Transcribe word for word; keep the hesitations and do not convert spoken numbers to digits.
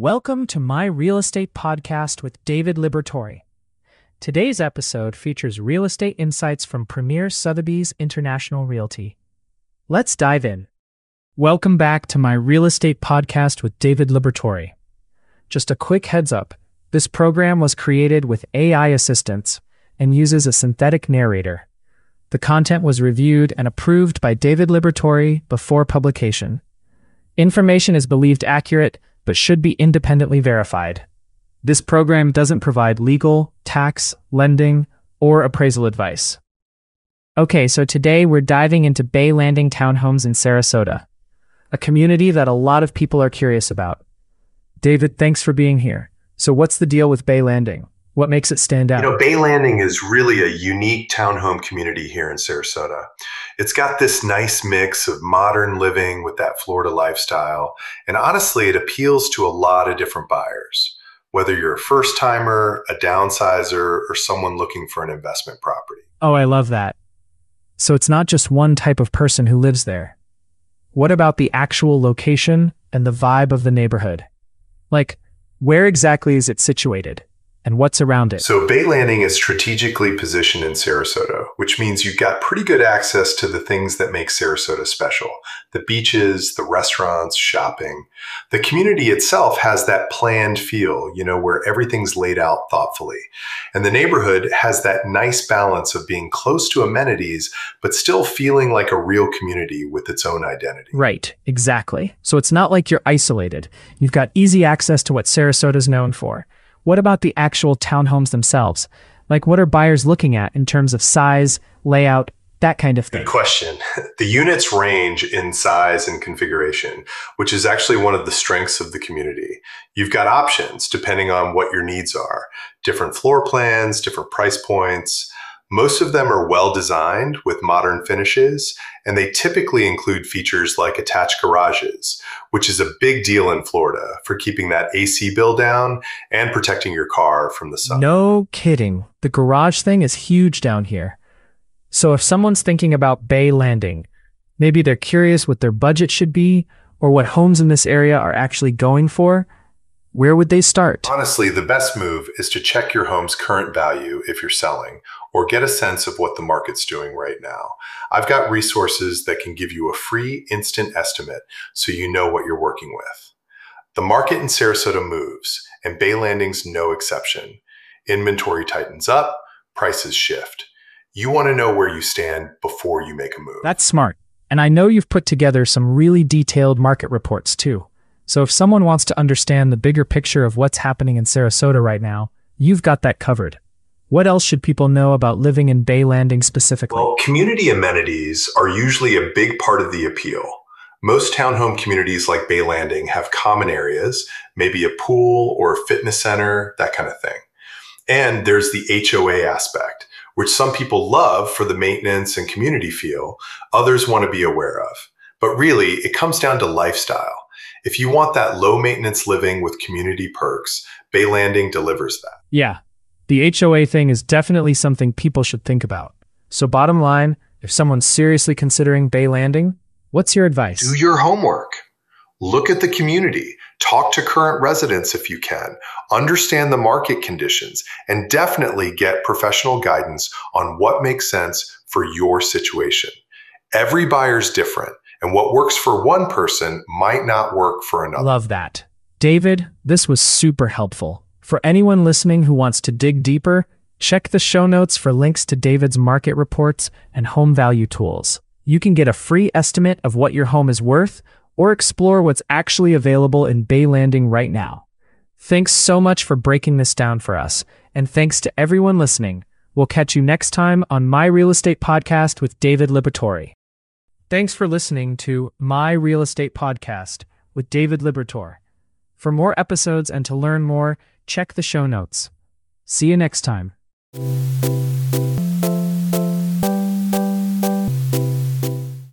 Welcome to my real estate podcast with David Liberatore. Today's episode features real estate insights from Premier Sotheby's International Realty. Let's dive in. Welcome back to my real estate podcast with David Liberatore. Just a quick heads up, this program was created with A I assistance and uses a synthetic narrator. The content was reviewed and approved by David Liberatore before publication. Information is believed accurate, but should be independently verified. This program doesn't provide legal, tax, lending, or appraisal advice. Okay, so today we're diving into Bay Landing Townhomes in Sarasota, a community that a lot of people are curious about. David, thanks for being here. So what's the deal with Bay Landing? What makes it stand out? You know, Bay Landing is really a unique townhome community here in Sarasota. It's got this nice mix of modern living with that Florida lifestyle. And honestly, it appeals to a lot of different buyers, whether you're a first timer, a downsizer, or someone looking for an investment property. Oh, I love that. So it's not just one type of person who lives there. What about the actual location and the vibe of the neighborhood? Like, where exactly is it situated? And what's around it? So Bay Landing is strategically positioned in Sarasota, which means you've got pretty good access to the things that make Sarasota special. The beaches, the restaurants, shopping. The community itself has that planned feel, you know, where everything's laid out thoughtfully. And the neighborhood has that nice balance of being close to amenities, but still feeling like a real community with its own identity. Right, exactly. So it's not like you're isolated. You've got easy access to what Sarasota's known for. What about the actual townhomes themselves? Like, what are buyers looking at in terms of size, layout, that kind of thing? Good question. The units range in size and configuration, which is actually one of the strengths of the community. You've got options depending on what your needs are. Different floor plans, different price points. Most of them are well designed with modern finishes, and they typically include features like attached garages, which is a big deal in Florida for keeping that A C bill down and protecting your car from the sun. No kidding. The garage thing is huge down here. So if someone's thinking about Bay Landing, maybe they're curious what their budget should be or what homes in this area are actually going for, where would they start? Honestly, the best move is to check your home's current value if you're selling, or get a sense of what the market's doing right now. I've got resources that can give you a free instant estimate so you know what you're working with. The market in Sarasota moves, and Bay Landing's no exception. Inventory tightens up, prices shift. You want to know where you stand before you make a move. That's smart. And I know you've put together some really detailed market reports too. So if someone wants to understand the bigger picture of what's happening in Sarasota right now, you've got that covered. What else should people know about living in Bay Landing specifically? Well, community amenities are usually a big part of the appeal. Most townhome communities like Bay Landing have common areas, maybe a pool or a fitness center, that kind of thing. And there's the H O A aspect, which some people love for the maintenance and community feel, others want to be aware of. But really, it comes down to lifestyle. If you want that low maintenance living with community perks, Bay Landing delivers that. Yeah. The H O A thing is definitely something people should think about. So bottom line, if someone's seriously considering Bay Landing, what's your advice? Do your homework. Look at the community. Talk to current residents if you can. Understand the market conditions, and definitely get professional guidance on what makes sense for your situation. Every buyer's different, and what works for one person might not work for another. Love that. David, this was super helpful. For anyone listening who wants to dig deeper, check the show notes for links to David's market reports and home value tools. You can get a free estimate of what your home is worth or explore what's actually available in Bay Landing right now. Thanks so much for breaking this down for us, and thanks to everyone listening. We'll catch you next time on My Real Estate Podcast with David Liberatore. Thanks for listening to My Real Estate Podcast with David Liberatore. For more episodes and to learn more, check the show notes. See you next time.